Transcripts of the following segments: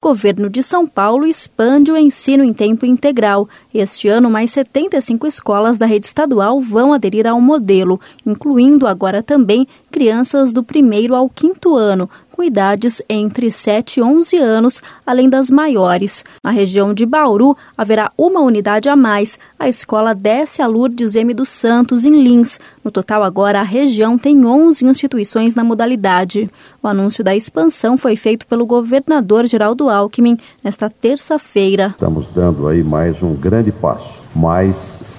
Governo de São Paulo expande o ensino em tempo integral. Este ano, mais 75 escolas da rede estadual vão aderir ao modelo, incluindo agora também crianças do 1º ao 5º ano, com idades entre 7 e 11 anos, além das maiores. Na região de Bauru, haverá uma unidade a mais, a Escola Décia Lourdes M. dos Santos, em Lins. No total, agora, a região tem 11 instituições na modalidade. O anúncio da expansão foi feito pelo governador Geraldo Alckmin nesta terça-feira. Estamos dando aí mais um grande passo. Mais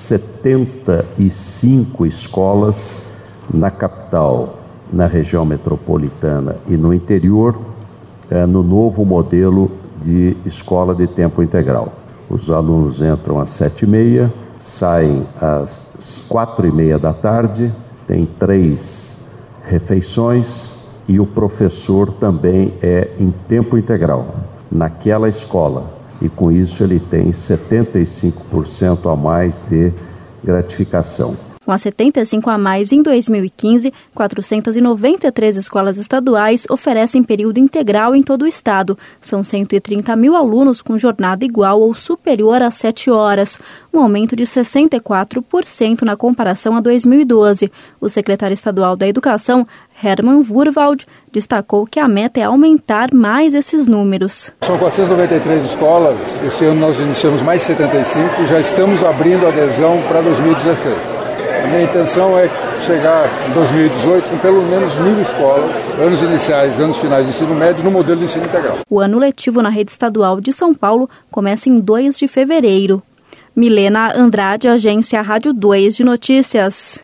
75 escolas na capital, na região metropolitana e no interior, no novo modelo de escola de tempo integral. Os alunos entram às 7h30, saem às 4h30 da tarde, tem 3 refeições e o professor também é em tempo integral naquela escola. E com isso ele tem 75% a mais de gratificação. Com as 75 a mais em 2015, 493 escolas estaduais oferecem período integral em todo o estado. São 130 mil alunos com jornada igual ou superior a 7 horas, um aumento de 64% na comparação a 2012. O secretário estadual da Educação, Hermann Wurwald, destacou que a meta é aumentar mais esses números. São 493 escolas, esse ano nós iniciamos mais 75 e já estamos abrindo adesão para 2016. A minha intenção é chegar em 2018 com pelo menos 1.000 escolas, anos iniciais, anos finais de ensino médio, no modelo de ensino integral. O ano letivo na rede estadual de São Paulo começa em 2 de fevereiro. Milena Andrade, Agência Rádio 2 de Notícias.